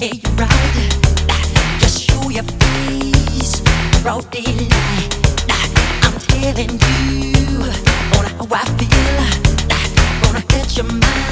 Yeah, you're right. Just show your face, broad daylight. I'm telling you on how I feel. Gonna catch your mind.